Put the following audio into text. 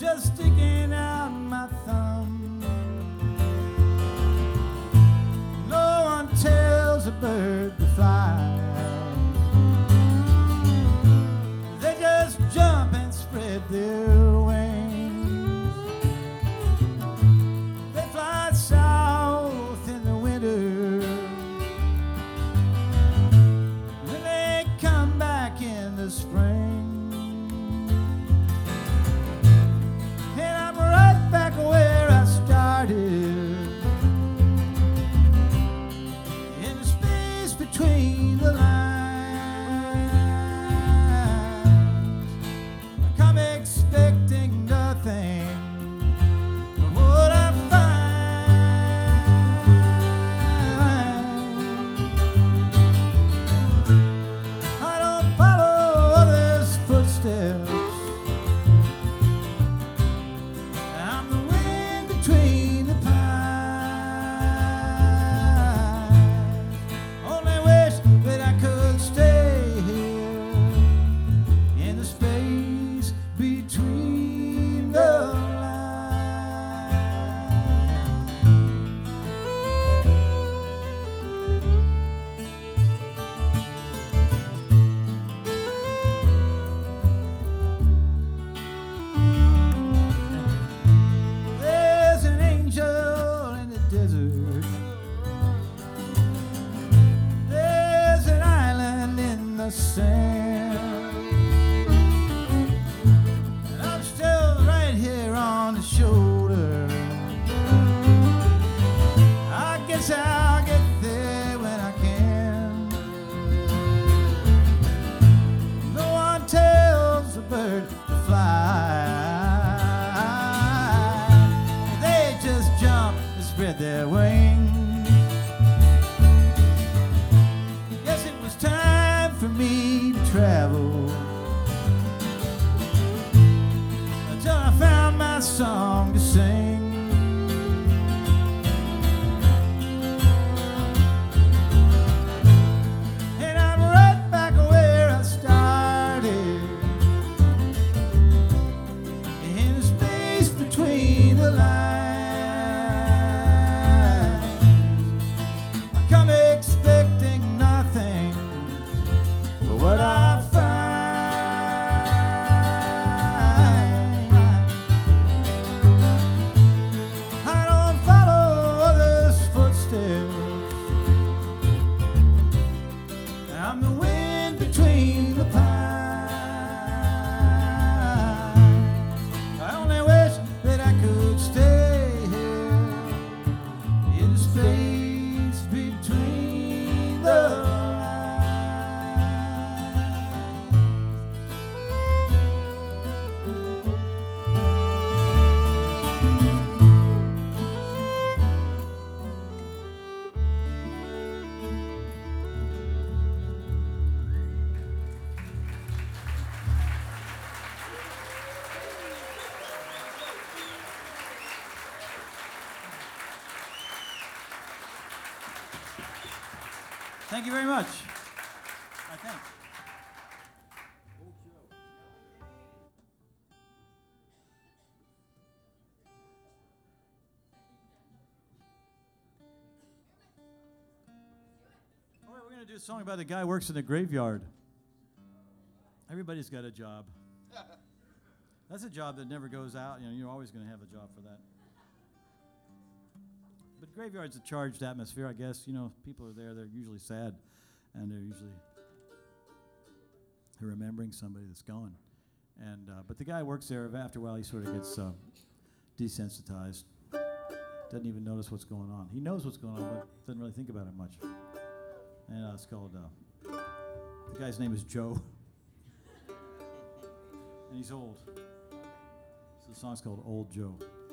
just sticking out my thumb. No one tells a bird to fly. They just jump and spread their wings. They fly south in the winter, then they come back in the spring. And I'm right back where I started, in the space between the lines. I come expecting nothing but what I find. I don't follow others' footsteps. I'm the wind between the pines. Only wish that I could stay here in the space between the lines. There's an angel in the desert. There's an island in the sand. And I'm still right here on the shoulder. I guess I'll get there when I can. No one tells a bird to fly. They just jump and spread their wings. Yes, it was time for me to travel until I found my song to sing. And I'm right back where I started, in the space between the lines. I come expecting nothing but what I find. I don't follow others' footsteps. I'm the wind between the pines. I only wish that I could stay here in the space between the lines. Thank you very much. I think. All right, we're going to do a song about a guy who works in a graveyard. Everybody's got a job. That's a job that never goes out. You know, you're always going to have a job for that. But graveyard's a charged atmosphere, I guess. You know, people are there, they're usually sad, and they're usually remembering somebody that's gone. And but the guy who works there, after a while, he sort of gets desensitized. Doesn't even notice what's going on. He knows what's going on, but doesn't really think about it much. And it's called, the guy's name is Joe. And he's old. So the song's called Old Joe.